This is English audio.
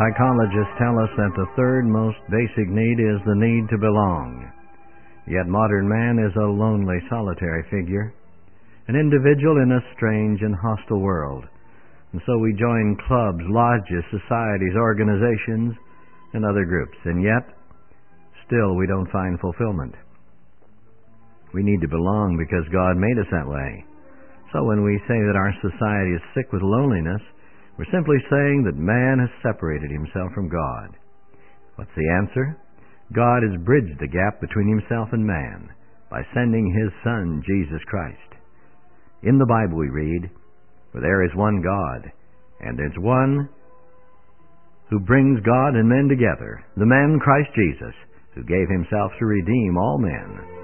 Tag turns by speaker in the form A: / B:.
A: Psychologists tell us that the third most basic need is the need to belong. Yet modern man is a lonely, solitary figure, an individual in a strange and hostile world. And so we join clubs, lodges, societies, organizations, and other groups, and yet still we don't find fulfillment. We need to belong because God made us that way. So when we say that our society is sick with loneliness, we're simply saying that man has separated himself from God. What's the answer? God has bridged the gap between himself and man by sending his Son, Jesus Christ. In the Bible we read, "For there is one God, and there's one who brings God and men together, the man Christ Jesus, who gave himself to redeem all men."